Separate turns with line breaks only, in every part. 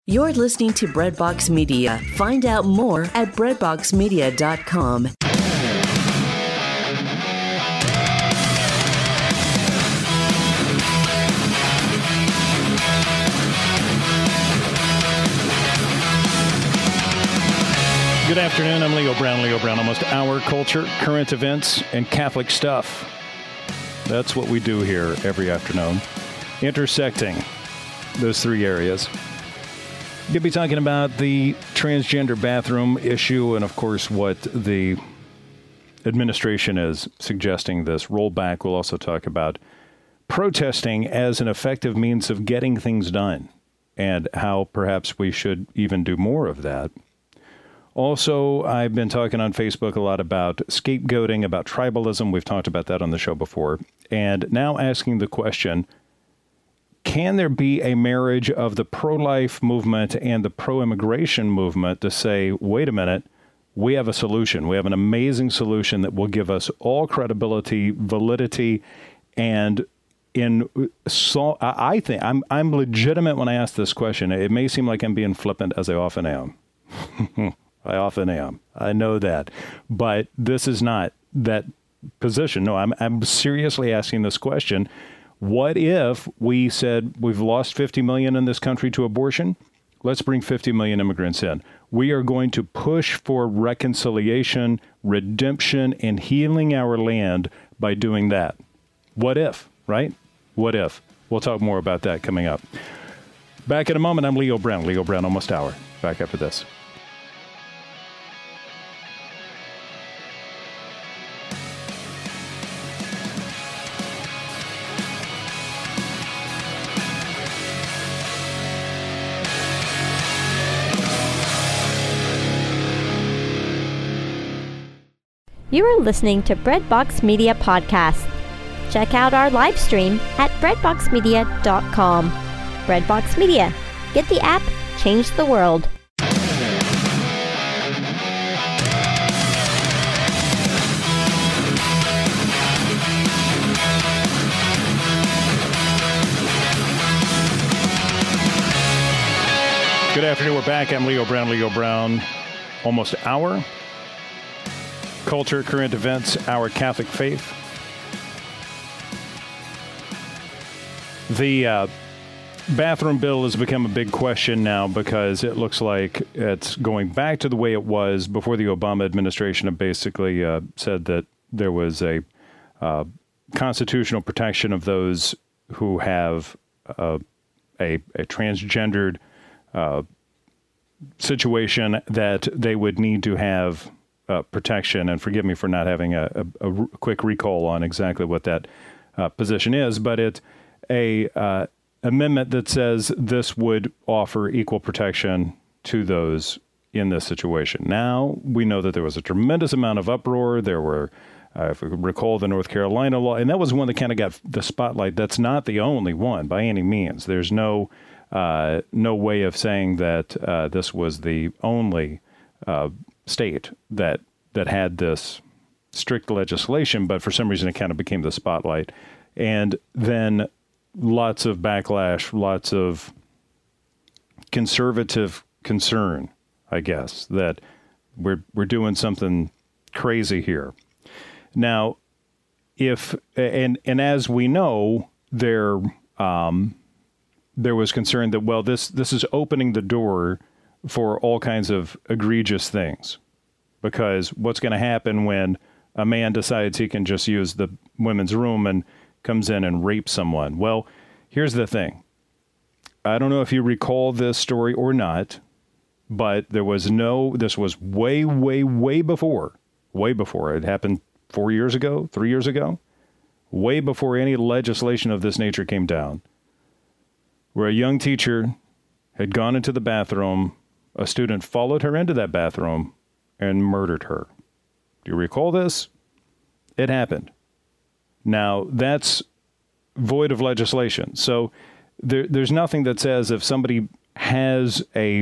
You're listening to Breadbox Media. Find out more at breadboxmedia.com.
Good afternoon. I'm Leo Brown. Leo Brown, almost our culture, current events, and Catholic stuff. That's what we do here every afternoon, intersecting those three areas. We'll be talking about the transgender bathroom issue and, of course, what the administration is suggesting this rollback. We'll also talk about protesting as an effective means of getting things done and how perhaps we should even do more of that. Also, I've been talking on Facebook a lot about scapegoating, about tribalism. We've talked about that on the show before. And now asking the question, can there be a marriage of the pro-life movement and the pro-immigration movement to say, wait a minute, we have a solution. We have an amazing solution that will give us all credibility, validity, and I think I'm legitimate when I ask this question. It may seem like I'm being flippant, as I often am. I often am. I know that. But this is not that position. No, I'm seriously asking this question. What if we said we've lost 50 million in this country to abortion? Let's bring 50 million immigrants in. We are going to push for reconciliation, redemption, and healing our land by doing that. What if, right? What if? We'll talk more about that coming up. Back in a moment, I'm Leo Brown. Leo Brown, almost hour. Back after this.
You are listening to Breadbox Media Podcast. Check out our live stream at breadboxmedia.com. Breadbox Media. Get the app, change the world.
Good afternoon. We're back. I'm Leo Brown. Leo Brown, almost hour. Culture, current events, our Catholic faith. The bathroom bill has become a big question now because it looks like it's going back to the way it was before the Obama administration had basically said that there was a constitutional protection of those who have a transgendered situation that they would need to have protection, and forgive me for not having a quick recall on exactly what that position is, but it's a amendment that says this would offer equal protection to those in this situation. Now, we know that there was a tremendous amount of uproar. There were, if we recall, the North Carolina law, and that was one that kind of got the spotlight. That's not the only one by any means. There's no way of saying that this was the only state that had this strict legislation, but for some reason it kind of became the spotlight. And then lots of backlash, lots of conservative concern, I guess, that we're doing something crazy here. Now, if and as we know, there was concern that, well, this is opening the door for all kinds of egregious things, because what's going to happen when a man decides he can just use the women's room and comes in and rapes someone? Well, here's the thing. I don't know if you recall this story or not, but this was way, way, way before. It happened 4 years ago, 3 years ago, way before any legislation of this nature came down, where a young teacher had gone into the bathroom. A student followed her into that bathroom and murdered her. Do you recall this? It happened. Now, that's void of legislation. So there's nothing that says if somebody has a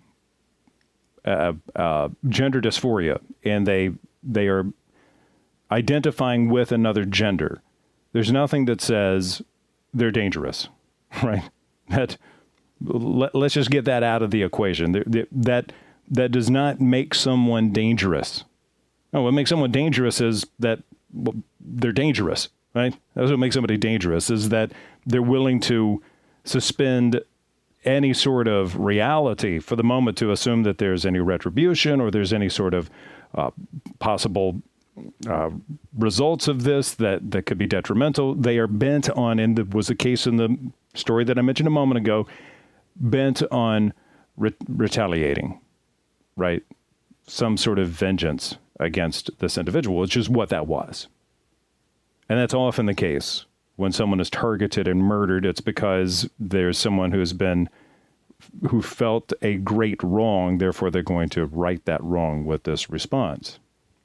gender dysphoria and they are identifying with another gender, there's nothing that says they're dangerous, right? That let's just get that out of the equation. That does not make someone dangerous. No, what makes someone dangerous is that they're dangerous, right? That's what makes somebody dangerous, is that they're willing to suspend any sort of reality for the moment to assume that there's any retribution or there's any sort of possible results of this that could be detrimental. They are bent on, and there was a case in the story that I mentioned a moment ago, bent on retaliating, right? Some sort of vengeance against this individual, which is what that was. And that's often the case. When someone is targeted and murdered, it's because there's someone who felt a great wrong, therefore they're going to right that wrong with this response.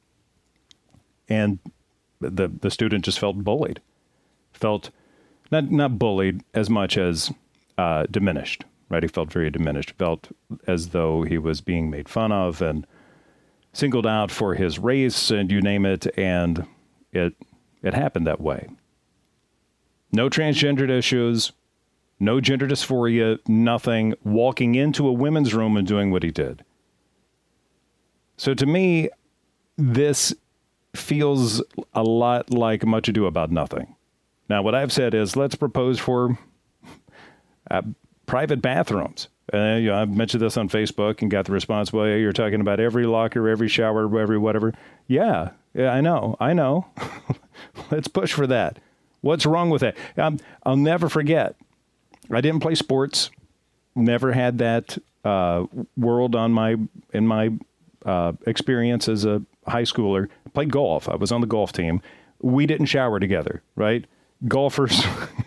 And the student just felt bullied. Felt not bullied as much as diminished, right? He felt very diminished, felt as though he was being made fun of and singled out for his race and you name it, and it happened that way. No transgendered issues, no gender dysphoria, nothing, walking into a women's room and doing what he did. So to me, this feels a lot like Much Ado About Nothing. Now, what I've said is let's propose for private bathrooms. I've mentioned this on Facebook and got the response, well, you're talking about every locker, every shower, every whatever. Yeah, I know. Let's push for that. What's wrong with that? I'll never forget. I didn't play sports. Never had that world in my experience as a high schooler. I played golf. I was on the golf team. We didn't shower together, right? Golfers,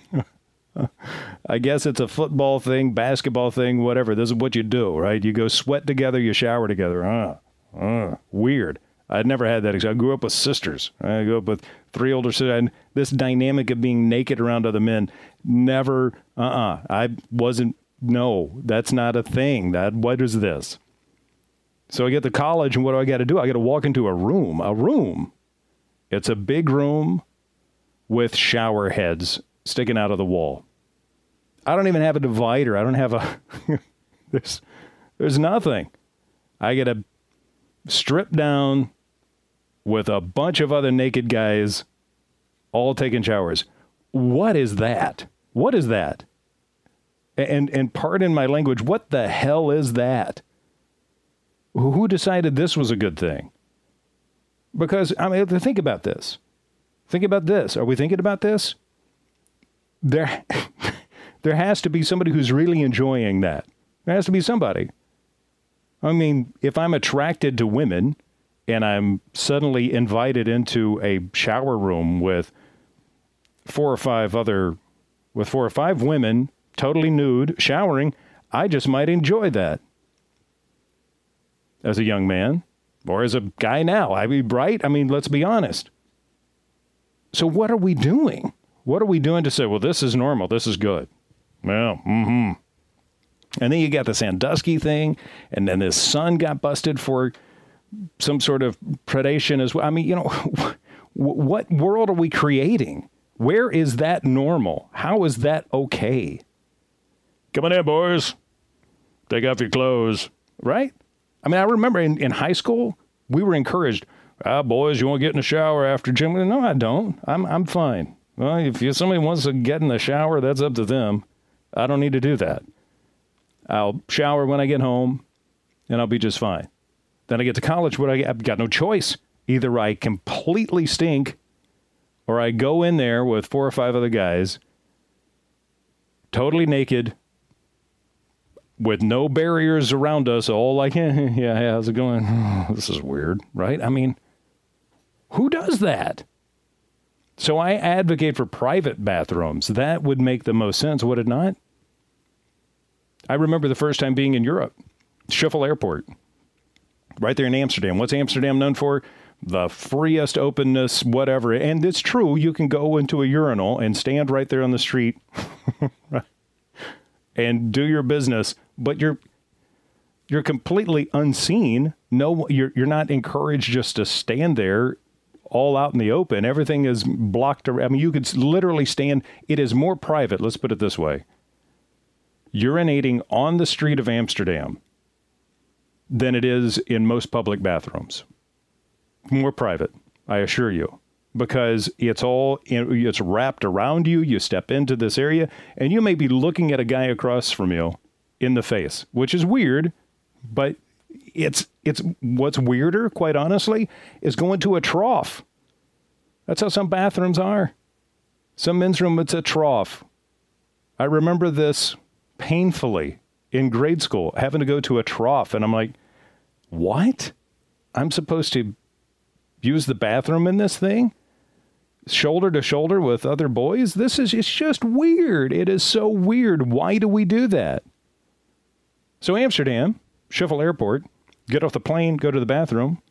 I guess it's a football thing, basketball thing, whatever. This is what you do, right? You go sweat together, you shower together. Weird. I'd never had that. I grew up with sisters. I grew up with 3 older sisters. And this dynamic of being naked around other men, never, I wasn't, no, that's not a thing. What is this? So I get to college, and what do I got to do? I got to walk into a room. It's a big room with shower heads sticking out of the wall. I don't even have a divider. I don't have there's nothing. I get to strip down with a bunch of other naked guys all taking showers. What is that? What is that? And pardon my language, what the hell is that? Who decided this was a good thing? Because, I mean, think about this. Think about this. Are we thinking about this? There has to be somebody who's really enjoying that. There has to be somebody. I mean, if I'm attracted to women and I'm suddenly invited into a shower room with 4 or 5 women, totally nude, showering, I just might enjoy that. As a young man, or as a guy now, right? I mean, let's be honest. So what are we doing? What are we doing to say, well, this is normal, this is good? Well, And then you got the Sandusky thing, and then his son got busted for some sort of predation as well. I mean, what world are we creating? Where is that normal? How is that okay? Come on in, boys. Take off your clothes, right? I mean, I remember in high school, we were encouraged, boys, you want to get in the shower after gym? No, I don't. I'm fine. Well, if somebody wants to get in the shower, that's up to them. I don't need to do that. I'll shower when I get home, and I'll be just fine. Then I get to college, I've got no choice. Either I completely stink, or I go in there with 4 or 5 other guys, totally naked, with no barriers around us, all like, yeah, how's it going? This is weird, right? I mean, who does that? So I advocate for private bathrooms. That would make the most sense, would it not? I remember the first time being in Europe, Schiphol Airport, right there in Amsterdam. What's Amsterdam known for? The freest openness, whatever. And it's true, you can go into a urinal and stand right there on the street and do your business, but you're completely unseen. No, you're not encouraged just to stand there all out in the open. Everything is blocked. I mean, you could literally stand. It is more private. Let's put it this way. urinating on the street of Amsterdam than it is in most public bathrooms. More private, I assure you, because it's wrapped around you. You step into this area and you may be looking at a guy across from you in the face, which is weird, but it's what's weirder, quite honestly, is going to a trough. That's how some bathrooms are. Some men's room, it's a trough. I remember this painfully in grade school, having to go to a trough. And I'm like, what? I'm supposed to use the bathroom in this thing? Shoulder to shoulder with other boys? It's just weird. It is so weird. Why do we do that? So Amsterdam, Schiphol Airport, get off the plane, go to the bathroom.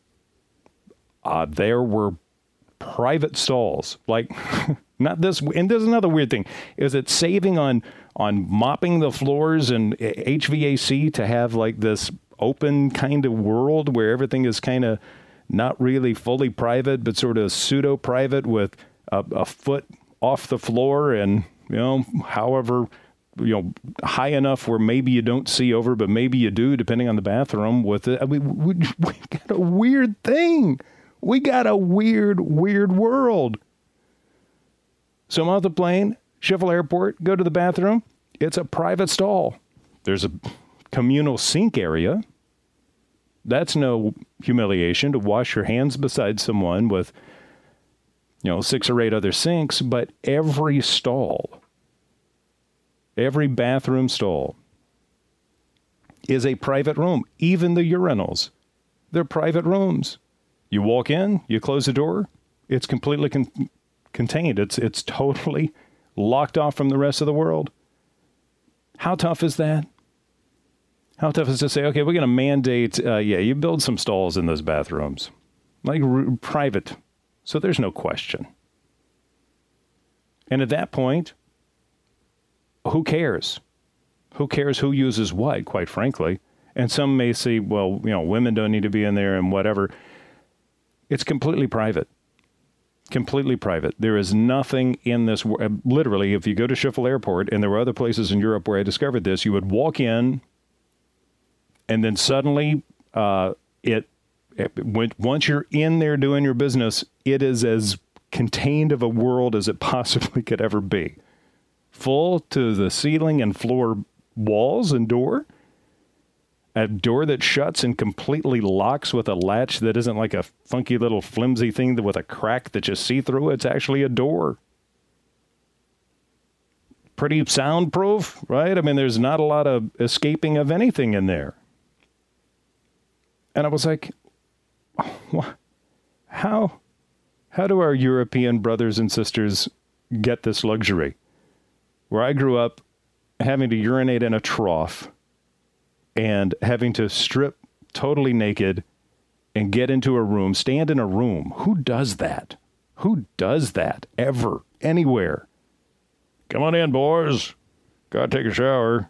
There were private stalls, like not this. And there's another weird thing is it saving on mopping the floors and HVAC to have like this open kind of world where everything is kind of not really fully private, but sort of pseudo private with a foot off the floor and, however, high enough where maybe you don't see over, but maybe you do, depending on the bathroom with it. I mean, we got a weird thing. We got a weird world. So I'm off the plane, Schiphol Airport, go to the bathroom. It's a private stall. There's a communal sink area. That's no humiliation to wash your hands beside someone with, 6 or 8 other sinks. But every stall, every bathroom stall is a private room. Even the urinals, they're private rooms. You walk in, you close the door, it's completely contained. It's totally locked off from the rest of the world. How tough is that? How tough is to say, okay, we're going to mandate, you build some stalls in those bathrooms, like private, so there's no question. And at that point, who cares? Who cares who uses what, quite frankly? And some may say, well, women don't need to be in there and whatever. It's completely private. Completely private. There is nothing in this. Literally, if you go to Schiphol Airport, and there were other places in Europe where I discovered this, you would walk in, and then suddenly, once you're in there doing your business, it is as contained of a world as it possibly could ever be. Full to the ceiling and floor walls and door. A door that shuts and completely locks with a latch that isn't like a funky little flimsy thing with a crack that you see through. It's actually a door. Pretty soundproof, right? I mean, there's not a lot of escaping of anything in there. And I was like, how do our European brothers and sisters get this luxury? Where I grew up having to urinate in a trough and having to strip totally naked and get into a room, stand in a room. Who does that? Who does that ever, anywhere? Come on in, boys. Gotta take a shower.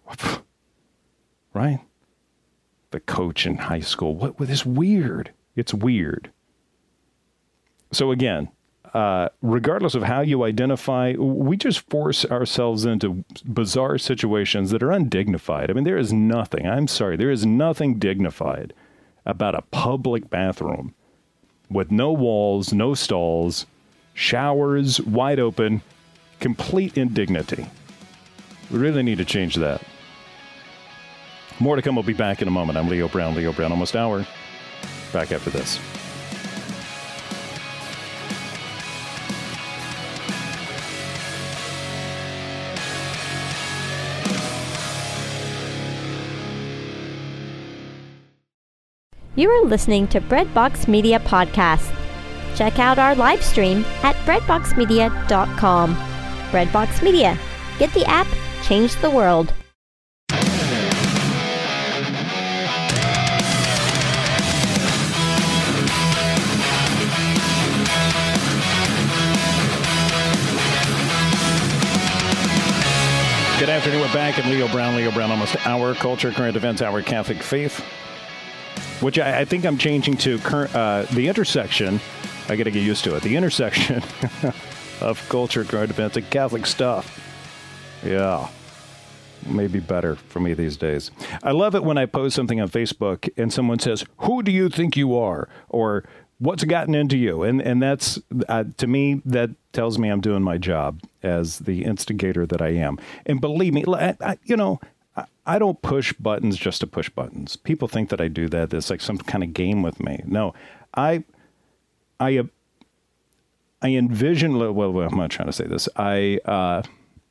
Right? The coach in high school. What is weird? It's weird. So again, regardless of how you identify, we just force ourselves into bizarre situations that are undignified. I mean, there is nothing dignified about a public bathroom with no walls, no stalls, showers wide open, complete indignity. We really need to change that. More to come. We'll be back in a moment. I'm Leo Brown, Almost Hour. Back after this.
You are listening to Breadbox Media Podcast. Check out our live stream at breadboxmedia.com. Breadbox Media. Get the app, change the world.
Good afternoon. We're back at Leo Brown, Almost Hour, Culture, Current Events, Our Catholic Faith, which I think I'm changing to the intersection. I got to get used to it. The intersection of culture, current events, and Catholic stuff. Yeah. maybe better for me these days. I love it when I post something on Facebook and someone says, "Who do you think you are?" or "What's gotten into you?" And that's, to me, that tells me I'm doing my job as the instigator that I am. And believe me, I don't push buttons just to push buttons. People think that I do that. It's like some kind of game with me. No, I envision, well, I'm not trying to say this. I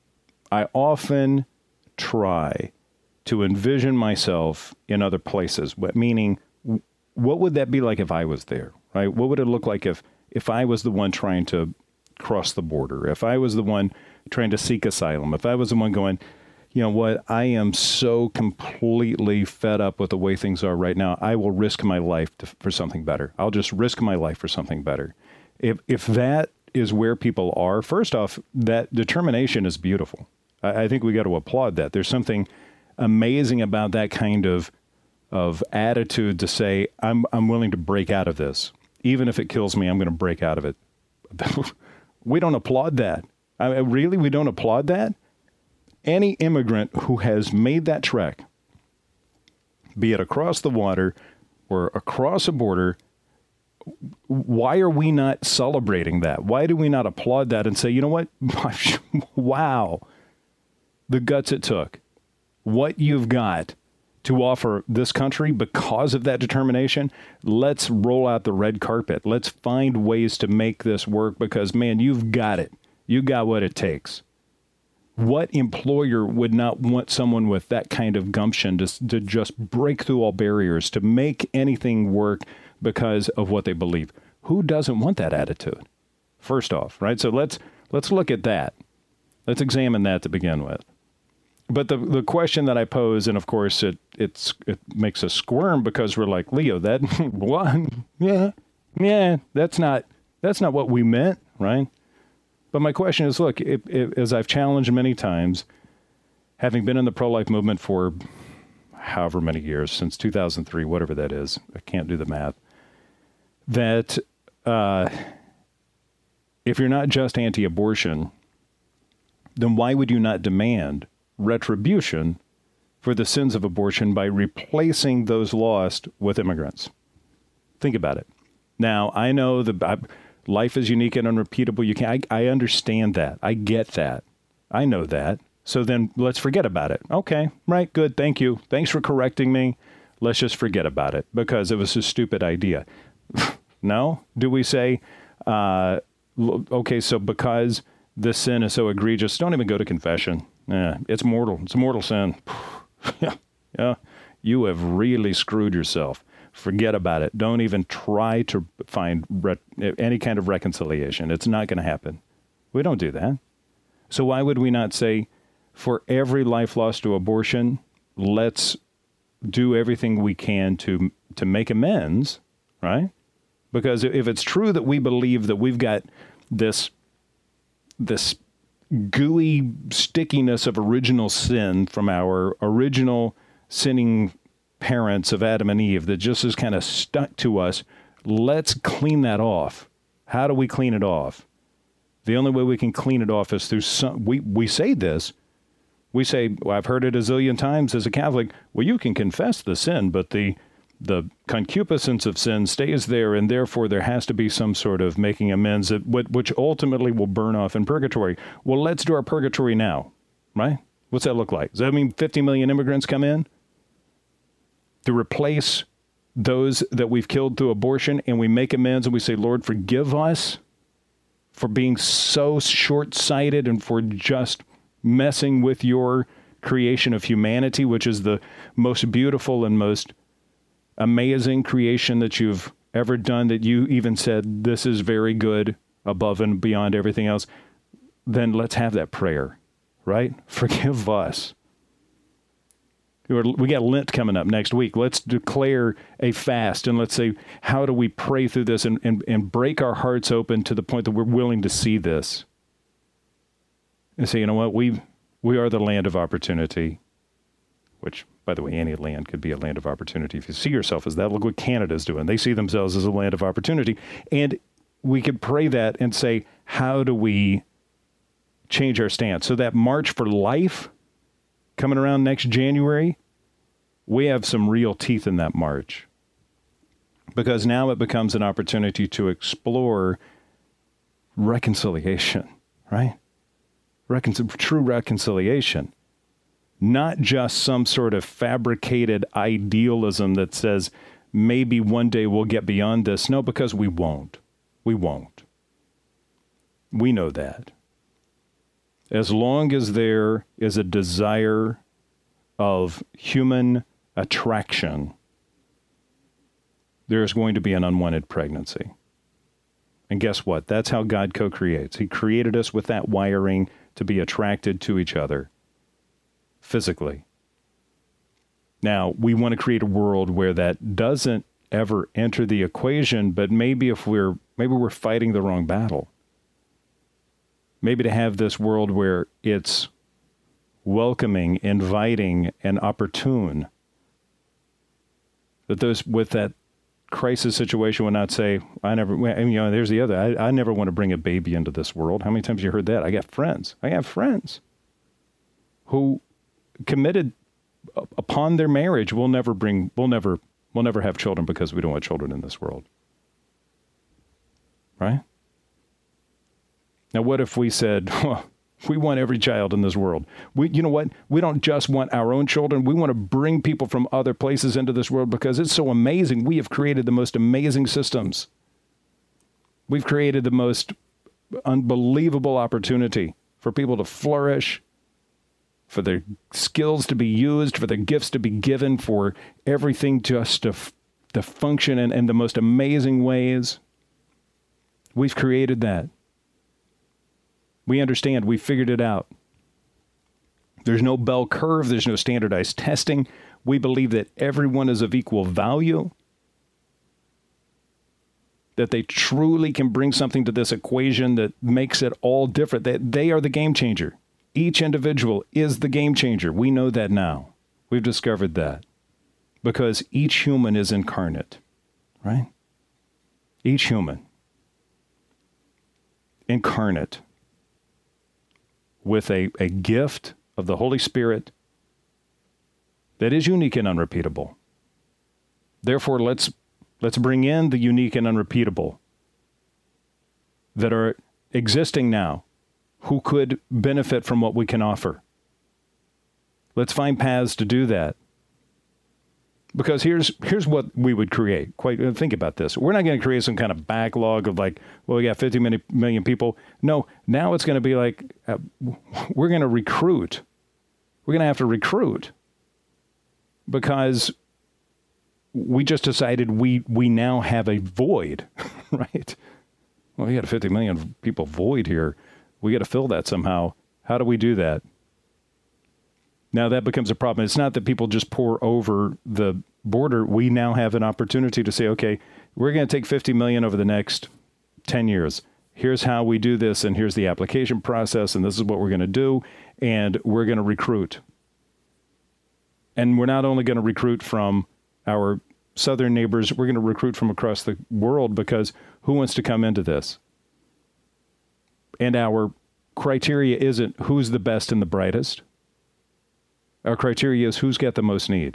often try to envision myself in other places, meaning what would that be like if I was there, right? What would it look like if I was the one trying to cross the border, if I was the one trying to seek asylum, if I was the one going, you know what, I am so completely fed up with the way things are right now. I will risk my life for something better. I'll just risk my life for something better. If that is where people are, first off, that determination is beautiful. I think we got to applaud that. There's something amazing about that kind of attitude to say, I'm willing to break out of this. Even if it kills me, I'm going to break out of it. We don't applaud that. Really, we don't applaud that? Any immigrant who has made that trek, be it across the water or across a border, why are we not celebrating that? Why do we not applaud that and say, you know what? Wow, the guts it took. What you've got to offer this country because of that determination, let's roll out the red carpet. Let's find ways to make this work because, man, you've got it. You got what it takes. What employer would not want someone with that kind of gumption to just break through all barriers, to make anything work because of what they believe? Who doesn't want that attitude? First off, right? So let's look at that. Let's examine that to begin with. But the question that I pose, and of course it makes us squirm because we're like, Leo, that what? Yeah, that's not what we meant, right? But my question is, look, as I've challenged many times, having been in the pro-life movement for however many years, since 2003, whatever that is, I can't do the math, that if you're not just anti-abortion, then why would you not demand retribution for the sins of abortion by replacing those lost with immigrants? Think about it. Now, I know life is unique and unrepeatable. I understand that. I get that. I know that. So then let's forget about it. Okay, right, good, thank you. Thanks for correcting me. Let's just forget about it because it was a stupid idea. No? Do we say, okay, so because this sin is so egregious, don't even go to confession. It's mortal. It's a mortal sin. Yeah, you have really screwed yourself. Forget about it. Don't even try to find any kind of reconciliation. It's not going to happen. We don't do that. So why would we not say, for every life lost to abortion, let's do everything we can to make amends, right? Because if it's true that we believe that we've got this gooey stickiness of original sin from our original sinning parents of Adam and Eve that just is kind of stuck to us, let's clean that off. How do we clean it off? The only way we can clean it off is through we say this. We say, well, I've heard it a zillion times as a Catholic, well, you can confess the sin, but the concupiscence of sin stays there, and therefore there has to be some sort of making amends, which ultimately will burn off in purgatory. Well, let's do our purgatory now, right? What's that look like? Does that mean 50 million immigrants come in to replace those that we've killed through abortion, and we make amends and we say, Lord, forgive us for being so short-sighted and for just messing with your creation of humanity, which is the most beautiful and most amazing creation that you've ever done, that you even said, this is very good above and beyond everything else. Then let's have that prayer, right? Forgive us. We got Lent coming up next week. Let's declare a fast and let's say, how do we pray through this and break our hearts open to the point that we're willing to see this? And say, you know what, we are the land of opportunity, which, by the way, any land could be a land of opportunity if you see yourself as that. Look what Canada's doing. They see themselves as a land of opportunity. And we could pray that and say, how do we change our stance? So that march for life coming around next January, we have some real teeth in that march. Because now it becomes an opportunity to explore reconciliation, right? True reconciliation. Not just some sort of fabricated idealism that says maybe one day we'll get beyond this. No, because we won't. We won't. We know that. As long as there is a desire of human attraction, there is going to be an unwanted pregnancy. And guess what? That's how God co-creates. He created us with that wiring to be attracted to each other physically. Now, we want to create a world where that doesn't ever enter the equation, but maybe we're fighting the wrong battle. Maybe to have this world where it's welcoming, inviting, and opportune. That those with that crisis situation would not say, there's the other. I never want to bring a baby into this world. How many times have you heard that? I have friends who committed upon their marriage, we'll never have children because we don't want children in this world. Right? Now, what if we said, well, we want every child in this world. You know what? We don't just want our own children. We want to bring people from other places into this world because it's so amazing. We have created the most amazing systems. We've created the most unbelievable opportunity for people to flourish, for their skills to be used, for their gifts to be given, for everything just to function in the most amazing ways. We've created that. We understand. We figured it out. There's no bell curve. There's no standardized testing. We believe that everyone is of equal value, that they truly can bring something to this equation that makes it all different, that they are the game changer. Each individual is the game changer. We know that now. We've discovered that because each human is incarnate, right? Each human incarnate with a gift of the Holy Spirit that is unique and unrepeatable. Therefore, let's bring in the unique and unrepeatable that are existing now, who could benefit from what we can offer. Let's find paths to do that. Because here's what we would create. Think about this. We're not going to create some kind of backlog of like, well, we got 50 million people. No, now it's going to be like, we're going to recruit. We're going to have to recruit because we just decided we now have a void, right? Well, we got a 50 million people void here. We got to fill that somehow. How do we do that? Now that becomes a problem. It's not that people just pour over the border. We now have an opportunity to say, okay, we're going to take 50 million over the next 10 years. Here's how we do this, and here's the application process, and this is what we're going to do, and we're going to recruit. And we're not only going to recruit from our southern neighbors, we're going to recruit from across the world because who wants to come into this? And our criteria isn't who's the best and the brightest. Our criteria is who's got the most need.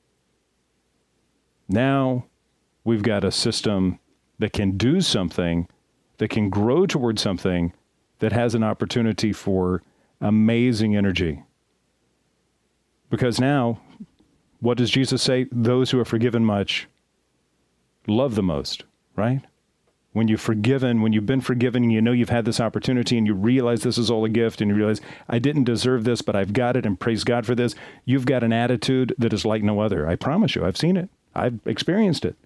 Now we've got a system that can do something, that can grow towards something that has an opportunity for amazing energy. Because now, what does Jesus say? Those who are forgiven much love the most, right? When you've been forgiven, and you know you've had this opportunity and you realize this is all a gift and you realize I didn't deserve this, but I've got it and praise God for this. You've got an attitude that is like no other. I promise you, I've seen it. I've experienced it.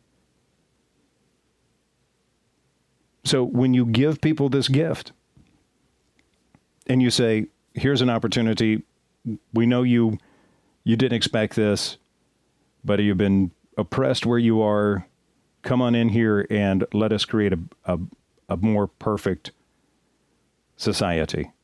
So when you give people this gift and you say, here's an opportunity. We know you didn't expect this, but you've been oppressed where you are. Come on in here and let us create a more perfect society,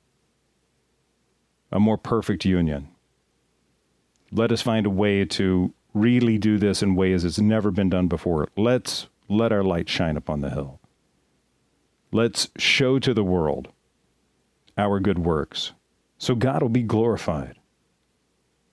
a more perfect union. Let us find a way to really do this in ways it's never been done before. Let's let our light shine upon the hill. Let's show to the world our good works so God will be glorified.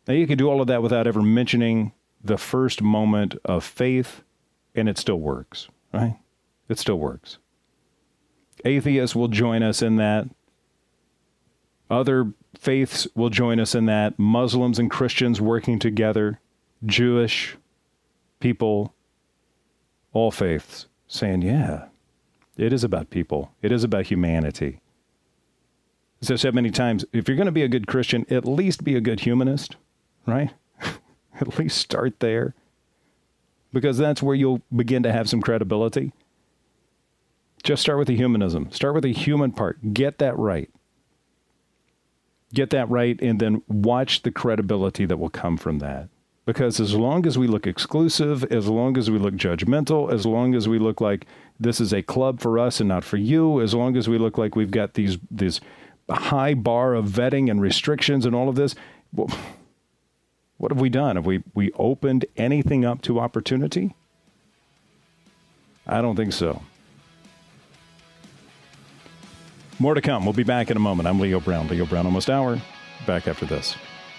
Now, you can do all of that without ever mentioning the first moment of faith, and it still works, right? It still works. Atheists will join us in that. Other faiths will join us in that. Muslims and Christians working together. Jewish people. All faiths saying, yeah, it is about people. It is about humanity. As I've said many times, if you're going to be a good Christian, at least be a good humanist, right? At least start there. Because that's where you'll begin to have some credibility. Just start with the humanism. Start with the human part. Get that right. Get that right, and then watch the credibility that will come from that. Because as long as we look exclusive, as long as we look judgmental, as long as we look like this is a club for us and not for you, as long as we look like we've got this high bar of vetting and restrictions and all of this, well, what have we done? Have we opened anything up to opportunity? I don't think so. More to come. We'll be back in a moment. I'm Leo Brown. Leo Brown Almost Hour. Back after this.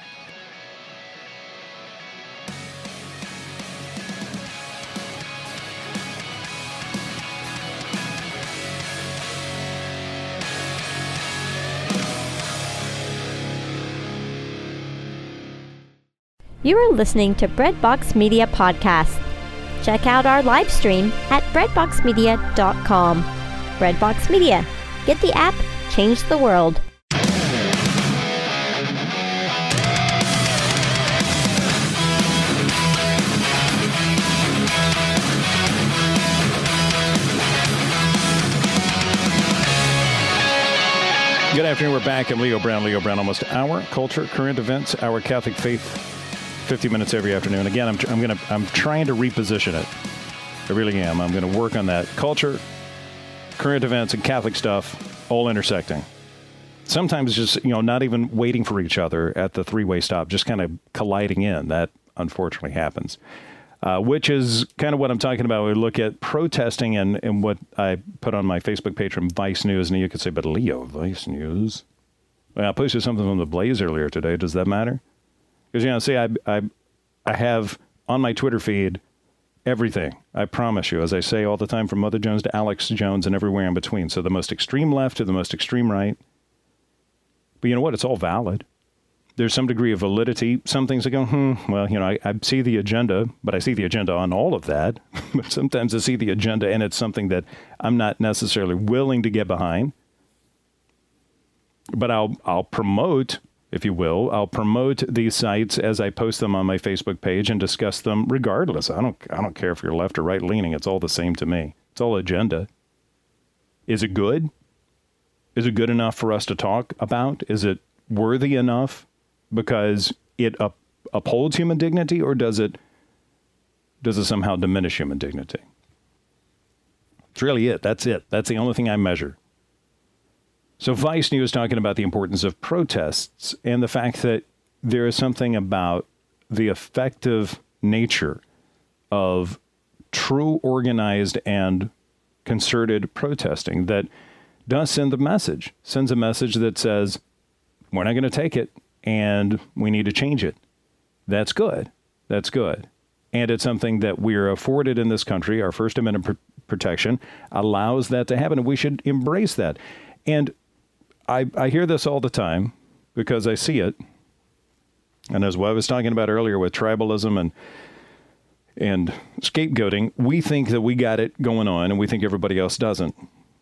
You are listening to Breadbox Media Podcast. Check out our live stream at breadboxmedia.com. Breadbox Media. Get the app, change the world.
Good afternoon. We're back. I'm Leo Brown. Leo Brown Almost Hour. Culture, current events, our Catholic faith. 50 minutes every afternoon. Again, I'm trying to reposition it. I really am. I'm going to work on that. Culture, current events, and Catholic stuff all intersecting. Sometimes just, not even waiting for each other at the three-way stop, just kind of colliding in. That unfortunately happens, which is kind of what I'm talking about. We look at protesting and what I put on my Facebook page from Vice News. And you could say, but Leo, Vice News? Well, I posted something from the Blaze earlier today. Does that matter? Because, see, I have on my Twitter feed everything. I promise you, as I say all the time, from Mother Jones to Alex Jones and everywhere in between. So the most extreme left to the most extreme right. But you know what? It's all valid. There's some degree of validity. Some things I go, well, I see the agenda, but I see the agenda on all of that. But sometimes I see the agenda and it's something that I'm not necessarily willing to get behind. But I'll promote, if you will, I'll promote these sites as I post them on my Facebook page and discuss them regardless. I don't care if you're left or right leaning. It's all the same to me. It's all agenda. Is it good? Is it good enough for us to talk about? Is it worthy enough because it upholds human dignity, or does it somehow diminish human dignity? It's really it. That's it. That's the only thing I measure. So Vice News talking about the importance of protests and the fact that there is something about the effective nature of true organized and concerted protesting that does send a message that says, we're not going to take it and we need to change it. That's good. That's good. And it's something that we're afforded in this country. Our First Amendment protection allows that to happen, and we should embrace that. And I hear this all the time because I see it. And as what I was talking about earlier with tribalism and scapegoating, we think that we got it going on and we think everybody else doesn't.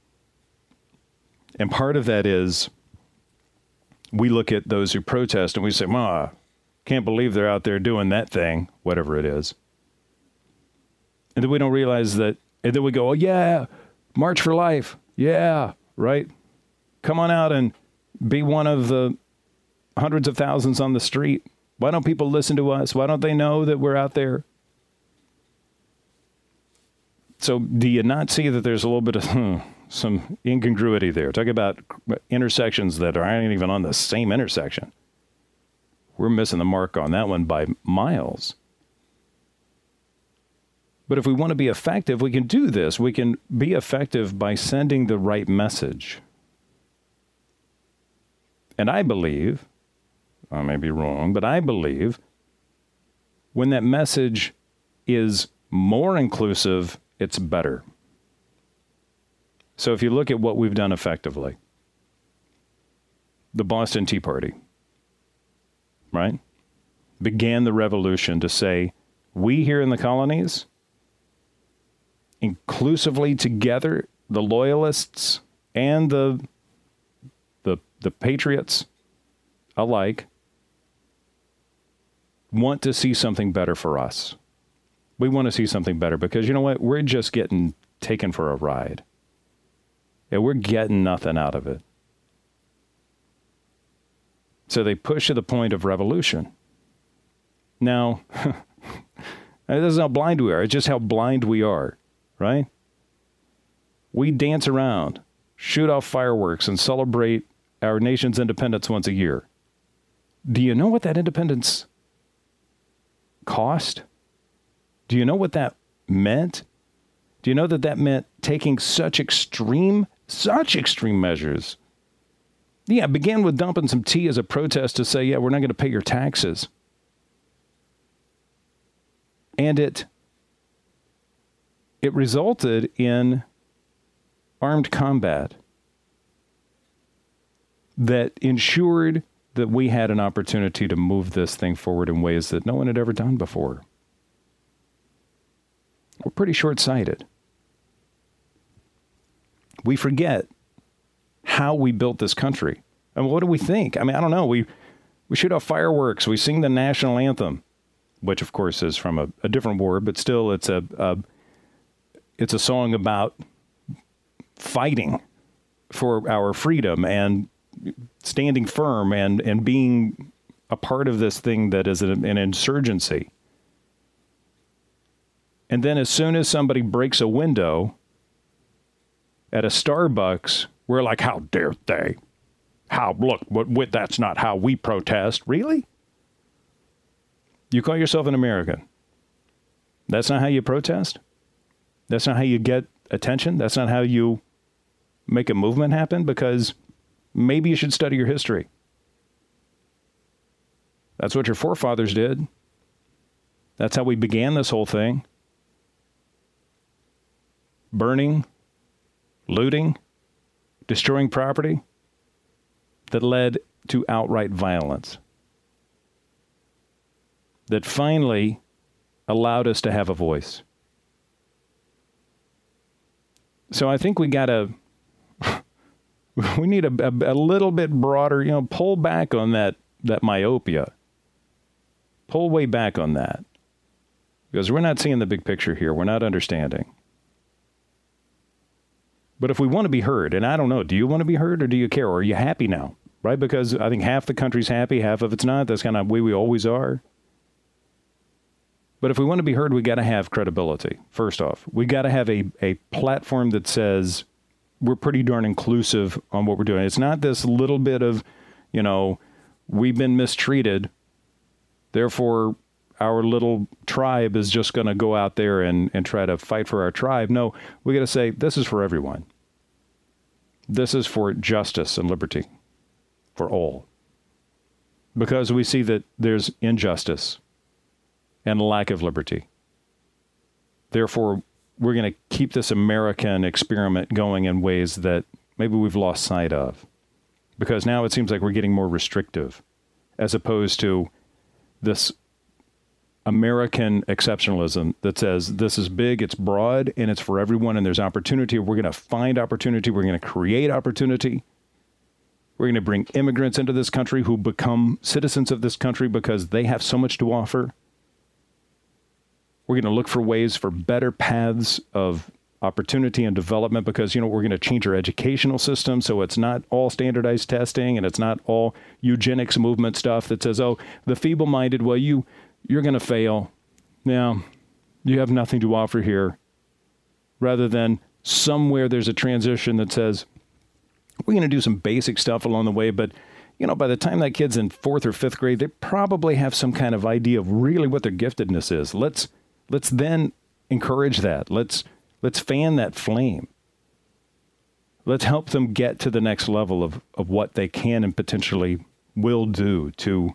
And part of that is we look at those who protest and we say, can't believe they're out there doing that thing, whatever it is. And then we don't realize that, and then we go, oh yeah, March for Life. Yeah, right. Come on out and be one of the hundreds of thousands on the street. Why don't people listen to us? Why don't they know that we're out there? So do you not see that there's a little bit of some incongruity there? Talk about intersections that aren't even on the same intersection. We're missing the mark on that one by miles. But if we want to be effective, we can do this. We can be effective by sending the right message. And I believe, I may be wrong, but I believe when that message is more inclusive, it's better. So if you look at what we've done effectively, the Boston Tea Party, right, began the revolution to say, we here in the colonies, inclusively together, the loyalists and the patriots alike, want to see something better for us. We want to see something better because, you know what, we're just getting taken for a ride. And we're getting nothing out of it. So they push to the point of revolution. Now, this is how blind we are. It's just how blind we are, right? We dance around, shoot off fireworks, and celebrate our nation's independence once a year. Do you know what that independence cost? Do you know what that meant? Do you know that that meant taking such extreme measures? Yeah, it began with dumping some tea as a protest to say, yeah, we're not going to pay your taxes. And it resulted in armed combat that ensured that we had an opportunity to move this thing forward in ways that no one had ever done before. We're pretty short-sighted. We forget how we built this country. And what do we think? I mean, I don't know. We shoot off fireworks. We sing the national anthem, which, of course, is from a different war, but still it's a song about fighting for our freedom and standing firm and being a part of this thing that is an insurgency. And then as soon as somebody breaks a window at a Starbucks, we're like, how dare they? That's not how we protest. Really? You call yourself an American. That's not how you protest? That's not how you get attention? That's not how you make a movement happen? Because maybe you should study your history. That's what your forefathers did. That's how we began this whole thing. Burning, looting, destroying property that led to outright violence. That finally allowed us to have a voice. So I think we need a little bit broader, pull back on that myopia. Pull way back on that. Because we're not seeing the big picture here. We're not understanding. But if we want to be heard, and I don't know, do you want to be heard or do you care? Or are you happy now? Right? Because I think half the country's happy, half of it's not. That's kind of the way we always are. But if we want to be heard, we got to have credibility. First off, we got to have a platform that says we're pretty darn inclusive on what we're doing. It's not this little bit of, we've been mistreated. Therefore, our little tribe is just going to go out there and try to fight for our tribe. No, we got to say this is for everyone. This is for justice and liberty for all. Because we see that there's injustice and lack of liberty. Therefore, we're going to keep this American experiment going in ways that maybe we've lost sight of. Because now it seems like we're getting more restrictive as opposed to this American exceptionalism that says this is big, it's broad, and it's for everyone, and there's opportunity. We're going to find opportunity. We're going to create opportunity. We're going to bring immigrants into this country who become citizens of this country because they have so much to offer. We're going to look for ways for better paths of opportunity and development because, we're going to change our educational system so it's not all standardized testing and it's not all eugenics movement stuff that says, oh, the feeble-minded, well, you're going to fail. Now, you have nothing to offer here. Rather than somewhere there's a transition that says, we're going to do some basic stuff along the way, but, by the time that kid's in 4th or 5th grade, they probably have some kind of idea of really what their giftedness is. Let's then encourage that. Let's fan that flame. Let's help them get to the next level of what they can and potentially will do to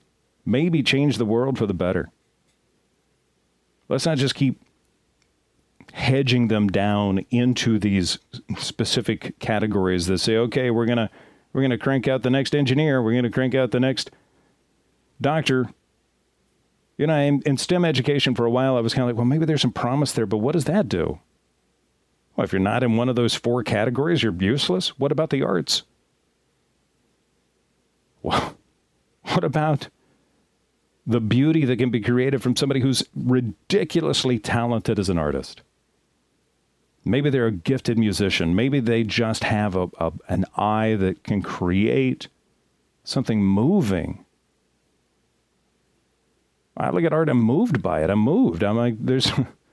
maybe change the world for the better. Let's not just keep hedging them down into these specific categories that say, okay, we're gonna crank out the next engineer, we're gonna crank out the next doctor. You know, in STEM education for a while, I was kind of like, well, maybe there's some promise there, but what does that do? Well, if you're not in one of those 4 categories, you're useless. What about the arts? Well, what about the beauty that can be created from somebody who's ridiculously talented as an artist? Maybe they're a gifted musician. Maybe they just have an eye that can create something moving. I look at art, I'm moved by it. I'm moved. I'm like, there's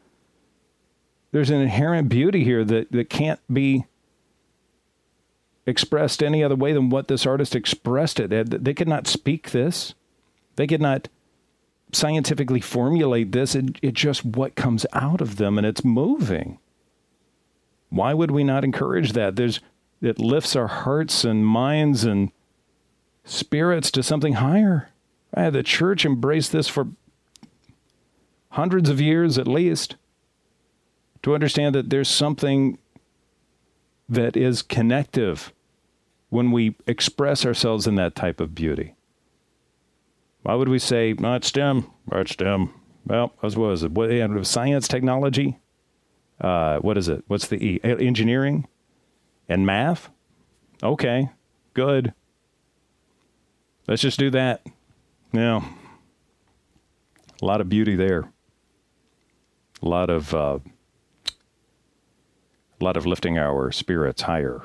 an inherent beauty here that can't be expressed any other way than what this artist expressed it. They could not speak this. They could not scientifically formulate this. It just what comes out of them, and it's moving. Why would we not encourage that? It lifts our hearts and minds and spirits to something higher. The church embraced this for hundreds of years at least, to understand that there's something that is connective when we express ourselves in that type of beauty. Why would we say, no, it's STEM, or it's STEM? Well, what was it? Science, technology? What is it? What's the E? Engineering and math? Okay, good. Let's just do that. Yeah. A lot of beauty there. A lot of lifting our spirits higher.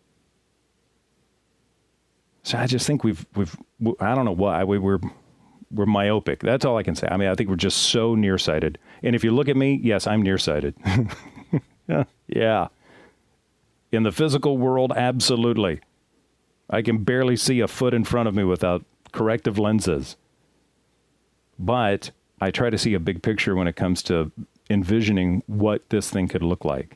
So I just think we've I don't know why we're myopic. That's all I can say. I mean, I think we're just so nearsighted. And if you look at me, yes, I'm nearsighted. Yeah. In the physical world, absolutely. I can barely see a foot in front of me without corrective lenses. But I try to see a big picture when it comes to envisioning what this thing could look like.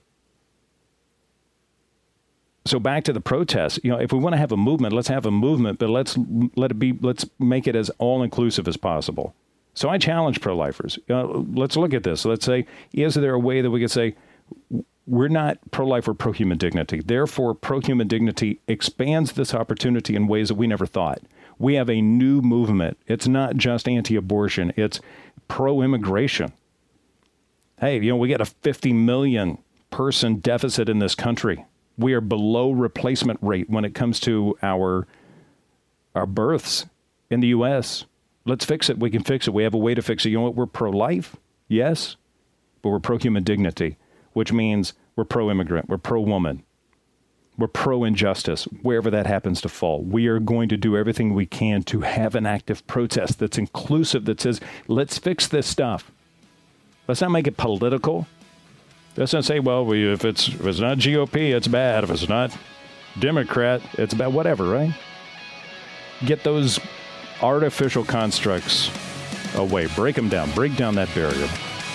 So back to the protests, if we want to have a movement, let's have a movement, but let's make it as all-inclusive as possible. So I challenge pro-lifers. Let's look at this. Let's say, is there a way that we could say, we're not pro-life or pro-human dignity. Therefore, pro-human dignity expands this opportunity in ways that we never thought. We have a new movement. It's not just anti-abortion. It's pro-immigration. Hey, we got a 50 million person deficit in this country. We are below replacement rate when it comes to our births in the U.S. Let's fix it. We can fix it. We have a way to fix it. You know what? We're pro-life, yes, but we're pro-human dignity, which means we're pro-immigrant, we're pro-woman, we're pro-injustice, wherever that happens to fall. We are going to do everything we can to have an active protest that's inclusive, that says, let's fix this stuff. Let's not make it political. Let's not say, well, if it's not GOP, it's bad. If it's not Democrat, it's bad. Whatever, right? Get those artificial constructs away. Break them down. Break down that barrier.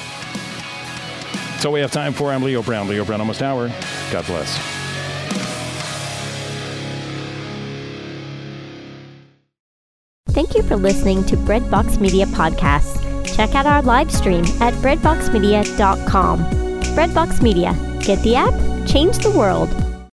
So we have time for. I'm Leo Brown. Leo Brown, almost hour. God bless.
Thank you for listening to Breadbox Media Podcasts. Check out our live stream at breadboxmedia.com. Breadbox Media. Get the app, change the world.